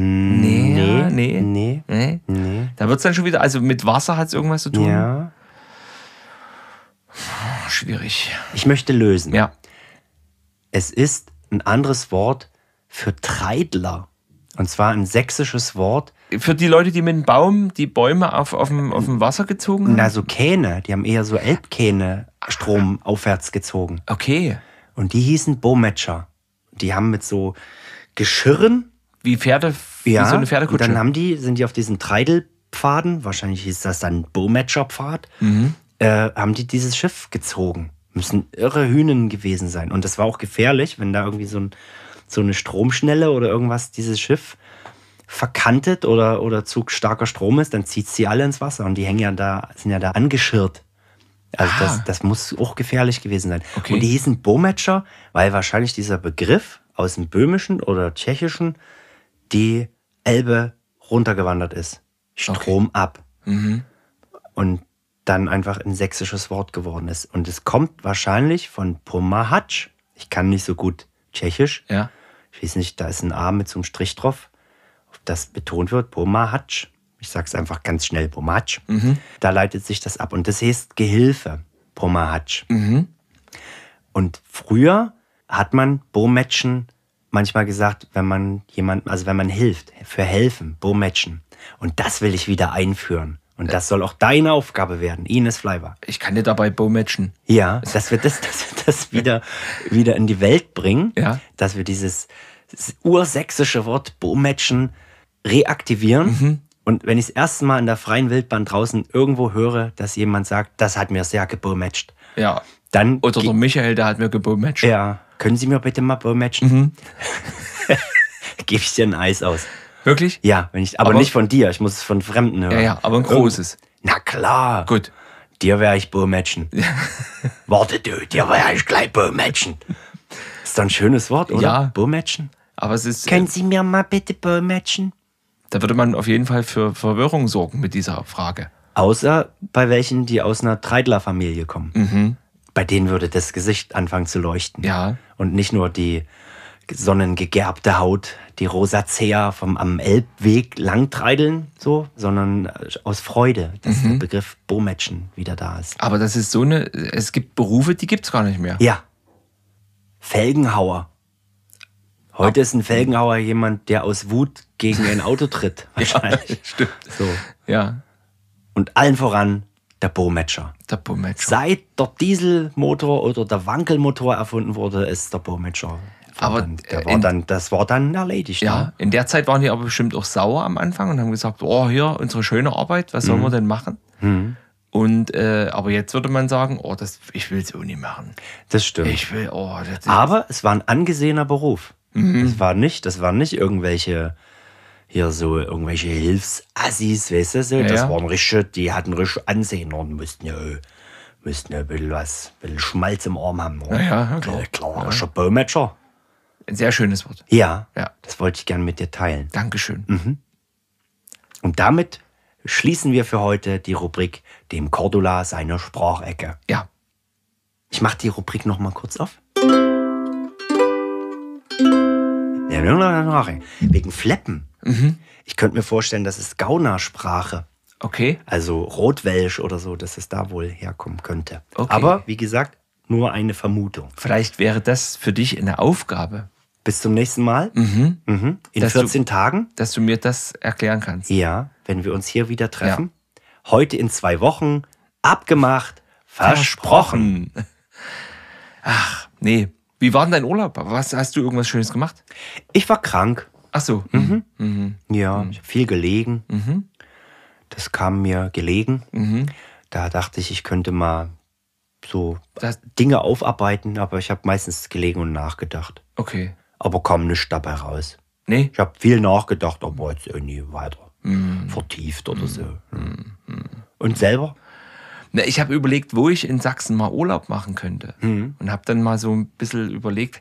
Nee. Da wird es dann schon wieder, also mit Wasser hat es irgendwas zu tun? Ja. Schwierig. Ich möchte lösen. Ja. Es ist ein anderes Wort für Treidler. Und zwar ein sächsisches Wort. Für die Leute, die mit dem Baum die Bäume auf dem Wasser gezogen haben? Na, so Kähne. Die haben eher so Elbkähne stromaufwärts gezogen. Okay. Und die hießen Bow-Matcher. Die haben mit so Geschirren. Wie Pferde, wie so eine Pferdekutsche. Und dann sind die auf diesen Treidelpfaden, wahrscheinlich hieß das dann Bow-Matcher-Pfad, haben die dieses Schiff gezogen. Müssen irre Hühnen gewesen sein. Und das war auch gefährlich, wenn da irgendwie so eine Stromschnelle oder irgendwas dieses Schiff verkantet oder zu starker Strom ist, dann zieht sie alle ins Wasser. Und die sind ja da angeschirrt. Also das muss auch gefährlich gewesen sein. Okay. Und die hießen Bow-Matcher, weil wahrscheinlich dieser Begriff aus dem Böhmischen oder Tschechischen die Elbe runtergewandert ist. Strom ab. Und dann einfach ein sächsisches Wort geworden ist. Und es kommt wahrscheinlich von Pomahac. Ich kann nicht so gut Tschechisch. Ja. Ich weiß nicht, da ist ein A mit so einem Strich drauf, ob das betont wird. Pomahac. Ich sag's einfach ganz schnell, Pomahac. Da leitet sich das ab. Und das heißt Gehilfe, Pomahac. Und früher hat man Bow-Matchen manchmal gesagt, wenn man hilft, für helfen, Bow-Matchen. Und das will ich wieder einführen. Und das soll auch deine Aufgabe werden, Ines Fleiver. Ich kann dir dabei Bow-Matchen. Ja, dass wir das wieder in die Welt bringen, Ja. dass wir dieses ursächsische Wort Bow-Matchen reaktivieren. Und wenn ich das erste Mal in der freien Wildbahn draußen irgendwo höre, dass jemand sagt, das hat mir sehr gebow-matcht, Ja. dann... Oder der Michael, der hat mir gebow-matcht. Ja, können Sie mir bitte mal bow-matchen? Gebe ich dir ein Eis aus. Wirklich? Ja, aber nicht von dir, ich muss es von Fremden hören. Ja, aber ein großes. Na klar. Gut. Dir werde ich bow-matchen. Warte du, dir werde ich gleich bow-matchen. Ist doch ein schönes Wort, oder? Ja. Bow-matchen. Aber es ist, Können Sie mir mal bitte bow-matchen? da würde man auf jeden Fall für Verwirrung sorgen mit dieser Frage. Außer bei welchen, die aus einer Treidler-Familie kommen. Bei denen würde das Gesicht anfangen zu leuchten. Ja. Und nicht nur die sonnengegerbte Haut, die Rosacea am Elbweg langtreideln, so, sondern aus Freude, dass der Begriff Bow-matchen wieder da ist. Aber das ist es gibt Berufe, die gibt es gar nicht mehr. Ja. Felgenhauer. Heute ist ein Felgenhauer jemand, der aus Wut gegen ein Auto tritt. Wahrscheinlich. Stimmt. So. Ja, Und allen voran der Bow-matcher. der Bow-Matcher. Seit der Dieselmotor oder der Wankelmotor erfunden wurde, ist der Bow-matcher. Aber Das war dann erledigt. Ja, Ne? in der Zeit waren die aber bestimmt auch sauer am Anfang und haben gesagt, oh, hier, unsere schöne Arbeit, was sollen wir denn machen? Und aber jetzt würde man sagen, oh, ich will es auch nicht machen. Das stimmt. Ich will, Aber es war ein angesehener Beruf. Das war nicht irgendwelche Hilfsassis, weißt du, so. Ja, Das ja. waren richtige, die hatten richtig Ansehen und mussten ja Müssten ja ein bisschen Schmalz im Arm haben. Oder? Ja, klar. Klarer Baumetscher. Ein sehr schönes Wort. Ja, Ja. das wollte ich gerne mit dir teilen. Dankeschön. Und damit schließen wir für heute die Rubrik Dem Cordula seine Sprachecke. Ja. Ich mache die Rubrik noch mal kurz auf. Wegen Fleppen. Ich könnte mir vorstellen, das ist Gaunersprache. Okay. Also Rotwelsch oder so, dass es da wohl herkommen könnte. Okay. Aber wie gesagt, nur eine Vermutung. Vielleicht wäre das für dich eine Aufgabe, Bis zum nächsten Mal. In Dass 14 Tagen. dass du mir das erklären kannst. Ja, wenn wir uns hier wieder treffen. Heute in 2 Wochen. Abgemacht. Versprochen. Ach, nee. Wie war denn dein Urlaub? Hast du irgendwas Schönes gemacht? Ich war krank. Ach so. Ja, ich habe viel gelegen. Das kam mir gelegen. Da dachte ich, ich könnte mal so Dinge aufarbeiten, aber ich habe meistens gelegen und nachgedacht. Okay. Aber kam nichts dabei raus. Nee? Ich habe viel nachgedacht, aber jetzt irgendwie weiter vertieft oder so. Und selber? Na, ich habe überlegt, wo ich in Sachsen mal Urlaub machen könnte. Und habe dann mal so ein bisschen überlegt,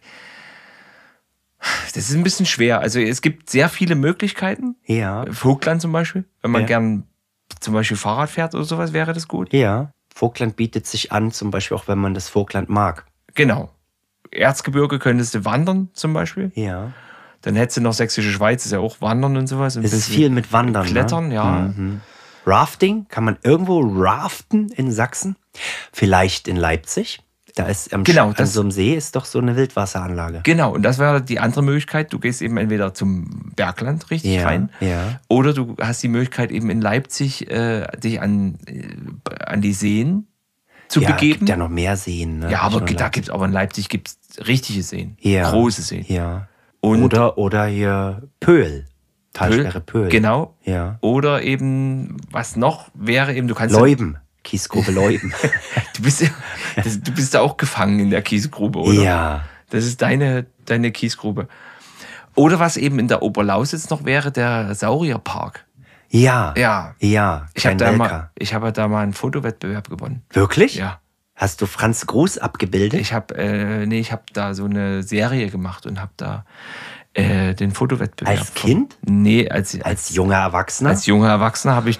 das ist ein bisschen schwer. Also es gibt sehr viele Möglichkeiten. Ja. Vogtland zum Beispiel. Wenn man Ja. gern zum Beispiel Fahrrad fährt oder sowas, wäre das gut. Ja. Vogtland bietet sich an, zum Beispiel auch wenn man das Vogtland mag. Genau. Erzgebirge könntest du wandern zum Beispiel. Ja. Dann hättest du noch Sächsische Schweiz, ist ja auch Wandern und sowas. Ein Es ist bisschen viel mit Wandern. Klettern, ne? ja. Rafting, kann man irgendwo raften in Sachsen? Vielleicht in Leipzig. Da ist an das- so einem See ist doch so eine Wildwasseranlage. Genau, und das wäre die andere Möglichkeit. Du gehst eben entweder zum Bergland richtig Ja, rein ja. oder du hast die Möglichkeit eben in Leipzig dich an die Seen zu Ja, begeben. gibt ja noch mehr Seen. Ne? Ja, aber Nicht nur da Leipzig. gibt's aber in Leipzig gibt's richtige Seen, Ja. große Seen. Ja. Und Oder hier Pöhl. Talsperre Pöhl. Genau. Ja. Oder eben, was noch wäre eben, du kannst Leuben. Kiesgrube Leuben. du bist ja auch gefangen in der Kiesgrube, oder? Ja. Das ist deine Kiesgrube. Oder was eben in der Oberlausitz noch wäre, der Saurierpark. Ja. Ja. Ja. Ich habe Kein da, Welker. da mal einen Fotowettbewerb gewonnen. Wirklich? Ja. Hast du Franz Gruß abgebildet? Ich habe da so eine Serie gemacht und habe da den Fotowettbewerb. Als Kind? Nee, Als junger Erwachsener? als junger Erwachsener habe ich.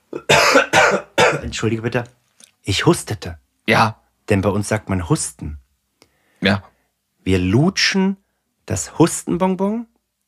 Entschuldige bitte. Ich hustete. Ja. Denn bei uns sagt man Husten. Ja. Wir lutschen das Hustenbonbon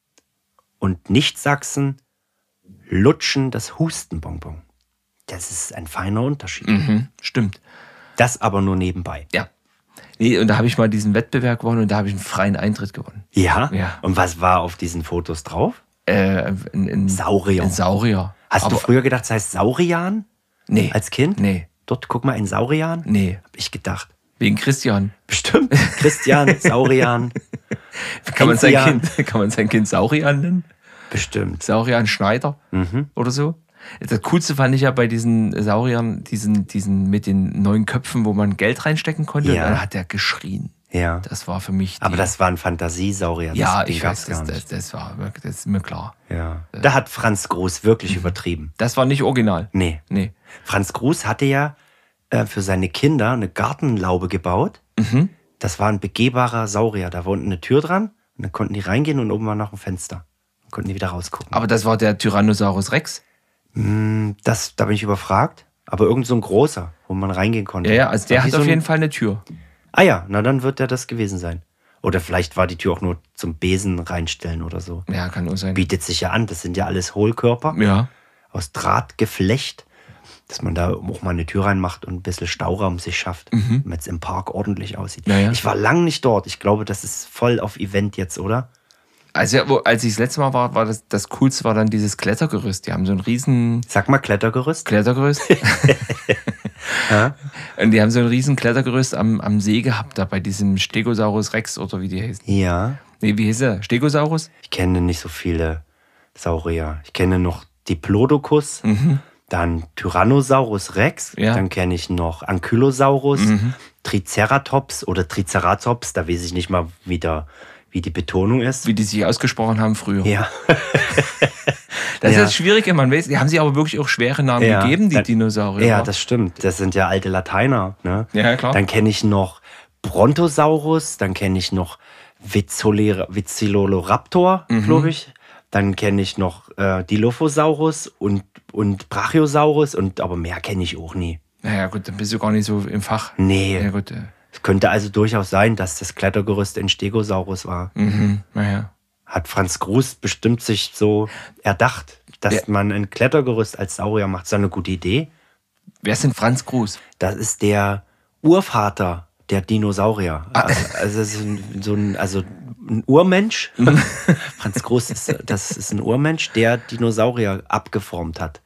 und Nicht-Sachsen lutschen das Hustenbonbon. Das ist ein feiner Unterschied. Stimmt. Das aber nur nebenbei. Ja. Nee, und da habe ich mal diesen Wettbewerb gewonnen und da habe ich einen freien Eintritt gewonnen. Ja? Ja. Und was war auf diesen Fotos drauf? Ein Saurier. Ein Saurier. Hast Aber du früher gedacht, es heißt Saurian Nee. als Kind? Nee. Dort, guck mal, ein Saurian? Nee. Hab ich gedacht. Wegen Christian. Bestimmt. Christian, Saurian. Kann man Enzian. sein Kind Saurian nennen? Bestimmt. Saurian Schneider oder so. Das Coolste fand ich ja bei diesen Sauriern, diesen mit den 9 Köpfen, wo man Geld reinstecken konnte. Ja. Und dann hat der geschrien. Ja. Das war für mich. Aber das war ein Fantasiesaurier. ja, den ich gab's weiß, gar nicht. das ist mir klar. Ja. Da hat Franz Gruß wirklich übertrieben. Das war nicht original. Nee. Nee. Franz Gruß hatte ja für seine Kinder eine Gartenlaube gebaut. Das war ein begehbarer Saurier. Da war unten eine Tür dran und dann konnten die reingehen und oben war noch ein Fenster. Dann konnten die wieder rausgucken. Aber das war der Tyrannosaurus Rex. Da bin ich überfragt. Aber irgend so ein großer, wo man reingehen konnte. Ja, also der War wie hat so auf ein- jeden Fall eine Tür. Ah ja, na dann wird der das gewesen sein. Oder vielleicht war die Tür auch nur zum Besen reinstellen oder so. Ja, kann nur sein. Bietet sich ja an. Das sind ja alles Hohlkörper Ja. aus Drahtgeflecht, dass man da auch mal eine Tür reinmacht und ein bisschen Stauraum sich schafft, damit es im Park ordentlich aussieht. Ja, ja. Ich war lang nicht dort. Ich glaube, das ist voll auf Event jetzt, oder? Also, als ich das letzte Mal war das Coolste war dann dieses Klettergerüst. Die haben so ein riesen Sag mal Klettergerüst. Klettergerüst. Ja? Und die haben so ein riesen Klettergerüst am See gehabt, da bei diesem Stegosaurus Rex oder wie die heißen. Ja. Nee, wie hieß er? Stegosaurus? Ich kenne nicht so viele Saurier. Ich kenne noch Diplodocus, dann Tyrannosaurus Rex, Ja. dann kenne ich noch Ankylosaurus, Triceratops oder Triceratops, da weiß ich nicht mal, wie wie die Betonung ist. Wie die sich ausgesprochen haben früher. Ja. Das ist das Schwierige, man weiß, die haben sich aber wirklich auch schwere Namen gegeben, die Dinosaurier. Ja, das stimmt. Das sind ja alte Lateiner. Ne? Ja, klar. Dann kenne ich noch Brontosaurus, dann kenne ich noch Viziloloraptor, glaube ich. Dann kenne ich noch Dilophosaurus und Brachiosaurus, aber mehr kenne ich auch nie. Naja, gut, dann bist du gar nicht so im Fach. Nee. Ja, gut. Es könnte also durchaus sein, dass das Klettergerüst ein Stegosaurus war. Naja. Hat Franz Grus bestimmt sich so erdacht, dass man ein Klettergerüst als Saurier macht. Ist das eine gute Idee? Wer ist denn Franz Grus? Das ist der Urvater der Dinosaurier. Also ein Urmensch. Franz Grus das ist ein Urmensch, der Dinosaurier abgeformt hat.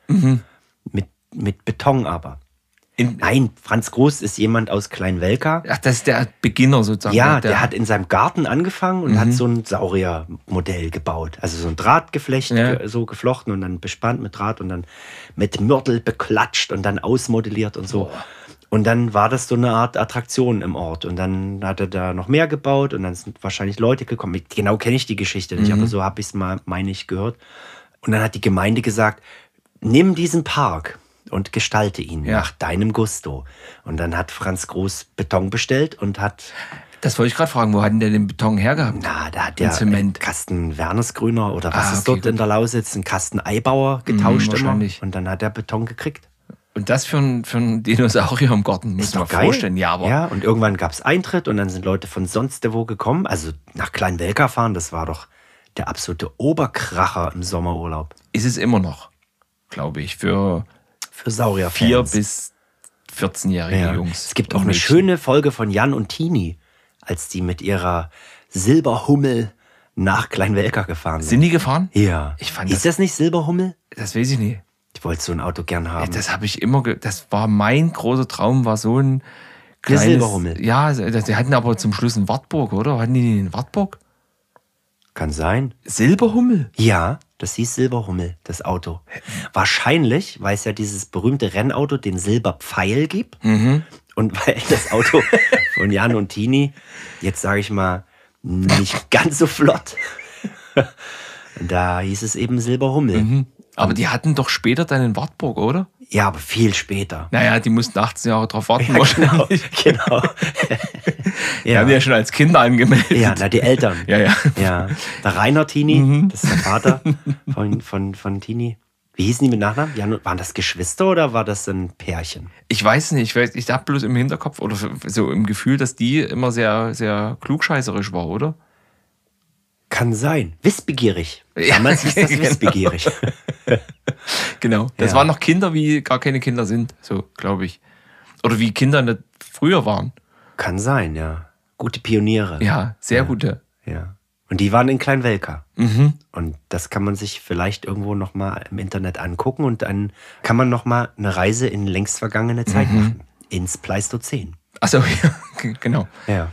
Mit Beton aber. Nein, Franz Grus ist jemand aus Kleinwelka. Ach, das ist der Beginner sozusagen. Ja, der hat in seinem Garten angefangen und hat so ein Sauriermodell gebaut. Also so ein Drahtgeflecht so geflochten und dann bespannt mit Draht und dann mit Mörtel beklatscht und dann ausmodelliert und so. Und dann war das so eine Art Attraktion im Ort. Und dann hat er da noch mehr gebaut und dann sind wahrscheinlich Leute gekommen. Genau kenne ich die Geschichte nicht, aber so habe ich es mal, meine ich, gehört. Und dann hat die Gemeinde gesagt, nimm diesen Park und gestalte ihn nach deinem Gusto. Und dann hat Franz Grus Beton bestellt und hat... Das wollte ich gerade fragen, wo hat denn der den Beton hergehabt? Na, da hat der Zement. Kasten Wernesgrüner oder was ist dort in der Lausitz, einen Kasten Eibauer getauscht immer. Und dann hat er Beton gekriegt. Und das für einen Dinosaurier im Garten, muss man vorstellen. Ja, aber ja, und irgendwann gab es Eintritt und dann sind Leute von sonst wo gekommen. Also nach Kleinwelka fahren, das war doch der absolute Oberkracher im Sommerurlaub. Ist es immer noch, glaube ich, für Saurierfans. 4 bis 14-jährige Jungs. Es gibt auch eine schöne Folge von Jan und Tini, als die mit ihrer Silberhummel nach Kleinwelka gefahren sind. Sind die gefahren? Ja. Ist das nicht Silberhummel? Das weiß ich nicht. Ich wollte so ein Auto gern haben. Das habe ich immer, das war mein großer Traum, war so ein kleines... Silberhummel. Ja, die hatten aber zum Schluss einen Wartburg, oder? Hatten die einen Wartburg? Kann sein. Silberhummel? Ja, das hieß Silberhummel, das Auto. Wahrscheinlich, weil es ja dieses berühmte Rennauto den Silberpfeil gibt. Und weil das Auto von Jan und Tini, jetzt sage ich mal, nicht ganz so flott. Da hieß es eben Silberhummel. Aber die hatten doch später dann in Wartburg, oder? Ja, aber viel später. Naja, die mussten 18 Jahre drauf warten. Ja, genau. Die haben die ja schon als Kinder angemeldet. Ja, na, die Eltern. Ja. Der Rainer Tini, das ist der Vater von Tini. Wie hießen die mit Nachnamen? Waren das Geschwister oder war das ein Pärchen? Ich weiß nicht. Ich habe bloß im Hinterkopf oder so im Gefühl, dass die immer sehr, sehr klugscheißerisch war, oder? Kann sein. Wissbegierig. Damals hieß das wissbegierig. Genau. Das waren noch Kinder, wie gar keine Kinder sind, so glaube ich. Oder wie Kinder nicht früher waren. Kann sein, ja. Gute Pioniere. Ja, sehr gute. Ja. Und die waren in Kleinwelka. Und das kann man sich vielleicht irgendwo nochmal im Internet angucken und dann kann man nochmal eine Reise in längst vergangene Zeit machen. Ins Pleistozän. Achso, ja, genau. Ja.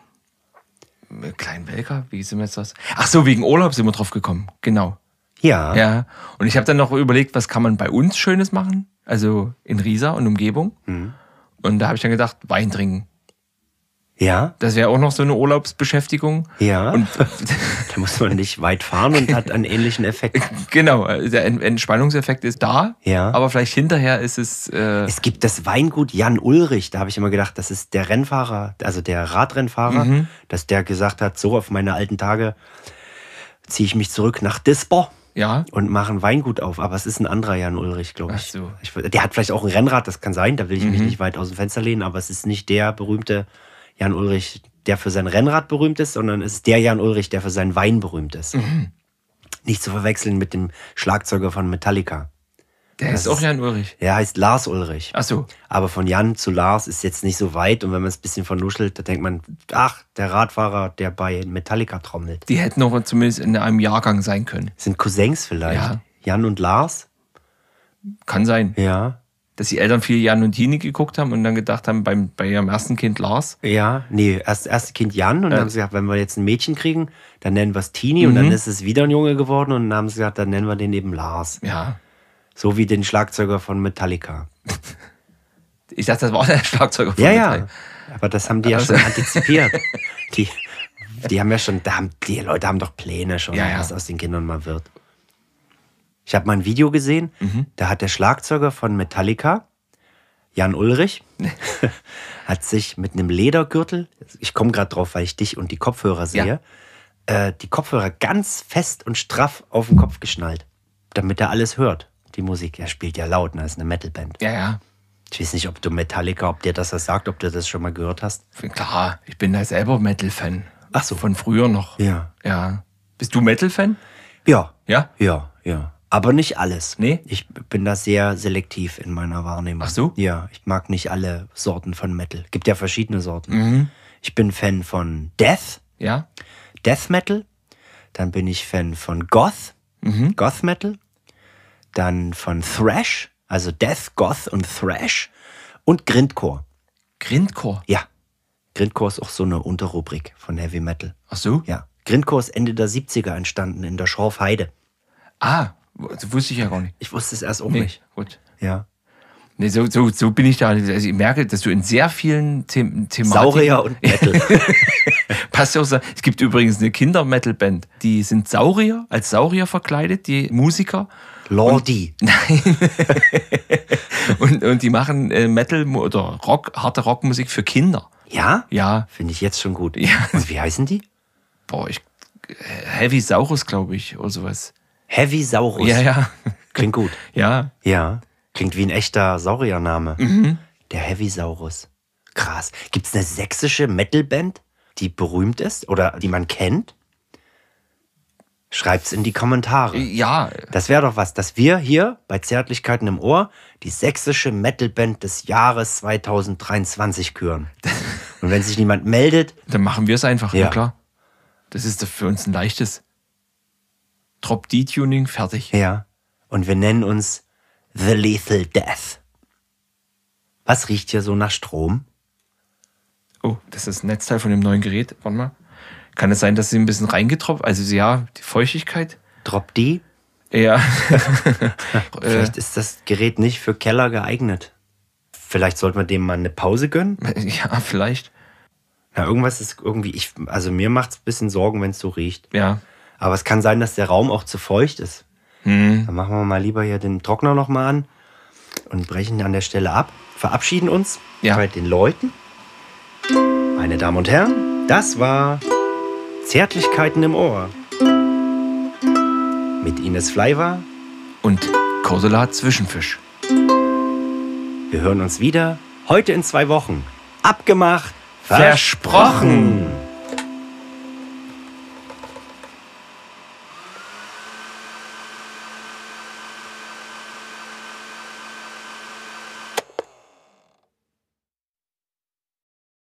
Kleinwelka, wie sind wir jetzt das? Ach so, wegen Urlaub sind wir drauf gekommen. Genau. Ja. Ja. Und ich habe dann noch überlegt, was kann man bei uns Schönes machen? Also in Riesa und Umgebung. Und da habe ich dann gedacht, Wein trinken. Ja. Das wäre auch noch so eine Urlaubsbeschäftigung. Ja. Und da muss man nicht weit fahren und hat einen ähnlichen Effekt. Genau, der Entspannungseffekt ist da, Ja. aber vielleicht hinterher ist es... Es gibt das Weingut Jan Ulrich, da habe ich immer gedacht, das ist der Rennfahrer, also der Radrennfahrer, dass der gesagt hat, so auf meine alten Tage ziehe ich mich zurück nach Disper. Ja. Und machen Weingut auf. Aber es ist ein anderer Jan Ulrich, glaube ich. Ach so. Der hat vielleicht auch ein Rennrad, das kann sein. Da will ich mich nicht weit aus dem Fenster lehnen. Aber es ist nicht der berühmte Jan Ulrich, der für sein Rennrad berühmt ist, sondern es ist der Jan Ulrich, der für seinen Wein berühmt ist. Nicht zu verwechseln mit dem Schlagzeuger von Metallica. Der ist auch Jan Ulrich. Der heißt Lars Ulrich. Ach so. Aber von Jan zu Lars ist jetzt nicht so weit. Und wenn man es ein bisschen vernuschelt, da denkt man, ach, der Radfahrer, der bei Metallica trommelt. Die hätten noch zumindest in einem Jahrgang sein können. Sind Cousins vielleicht. Ja. Jan und Lars? Kann sein. Ja. Dass die Eltern viel Jan und Tini geguckt haben und dann gedacht haben, bei ihrem ersten Kind Lars. Ja, nee, erste Kind Jan und dann haben sie gesagt, wenn wir jetzt ein Mädchen kriegen, dann nennen wir es Tini und dann ist es wieder ein Junge geworden und dann haben sie gesagt, dann nennen wir den eben Lars. Ja. So wie den Schlagzeuger von Metallica. Ich dachte, das war der Schlagzeuger von Ja, Metallica. ja. Aber das haben die ja schon antizipiert. Die die haben ja schon, die Leute haben doch Pläne schon, Ja. was aus den Kindern mal wird. Ich habe mal ein Video gesehen, da hat der Schlagzeuger von Metallica, Jan Ulrich, hat sich mit einem Ledergürtel, ich komme gerade drauf, weil ich dich und die Kopfhörer sehe, die Kopfhörer ganz fest und straff auf den Kopf geschnallt, damit er alles hört. Die Musik, er spielt ja laut, ne? Das ist eine Metalband. Ja. Ich weiß nicht, ob du Metallica, ob dir das was sagt, ob du das schon mal gehört hast. Klar, ich bin da selber Metal-Fan. Ach so. Von früher noch. Ja. Ja. Bist du Metal-Fan? Ja. Ja? Ja. Aber nicht alles. Nee? Ich bin da sehr selektiv in meiner Wahrnehmung. Ach so? Ja, ich mag nicht alle Sorten von Metal. Gibt ja verschiedene Sorten. Ich bin Fan von Death Metal. Dann bin ich Fan von Goth Metal. Dann von Thrash, also Death, Goth und Thrash. Und Grindcore. Grindcore? Ja. Grindcore ist auch so eine Unterrubrik von Heavy Metal. Ach so? Ja. Grindcore ist Ende der 70er entstanden in der Schorfheide. Ah, das wusste ich ja gar nicht. Ich wusste es erst auch nicht. Gut. Ja. Nee, so bin ich da. Also ich merke, dass du in sehr vielen Thematiken... Saurier und Metal. Passt ja auch so. Es gibt übrigens eine Kinder-Metal-Band. Die sind Saurier, als Saurier verkleidet, die Musiker. Lordi. Nein. und die machen Metal oder Rock, harte Rockmusik für Kinder. Ja? Ja. Finde ich jetzt schon gut. Ja. Und wie heißen die? Boah, Heavy Saurus, glaube ich, oder sowas. Heavy Saurus. Ja. Klingt gut. Ja. Ja. Klingt wie ein echter Sauriername. Der Heavy Saurus. Krass. Gibt es eine sächsische Metalband, die berühmt ist oder die man kennt? Schreibt's in die Kommentare. Ja. Das wäre doch was, dass wir hier bei Zärtlichkeiten im Ohr die sächsische Metalband des Jahres 2023 küren. Und wenn sich niemand meldet... Dann machen wir es einfach, Ja. na klar. Das ist doch für uns ein leichtes Drop-D-Tuning, fertig. Ja. Und wir nennen uns The Lethal Death. Was riecht hier so nach Strom? Oh, das ist das Netzteil von dem neuen Gerät. Warte mal. Kann es sein, dass sie ein bisschen reingetropft? Also ja, die Feuchtigkeit. Drop D? Ja. Vielleicht ist das Gerät nicht für Keller geeignet. Vielleicht sollte man dem mal eine Pause gönnen? Ja, vielleicht. Ja, irgendwas ist irgendwie... Also mir macht es ein bisschen Sorgen, wenn es so riecht. Ja. Aber es kann sein, dass der Raum auch zu feucht ist. Dann machen wir mal lieber hier den Trockner nochmal an und brechen an der Stelle ab. Verabschieden uns bei den Leuten. Meine Damen und Herren, das war Zärtlichkeiten im Ohr. Mit Ines Fleiva Und Cordula Zwischenfisch. Wir hören uns wieder heute in 2 Wochen. Abgemacht, Versprochen.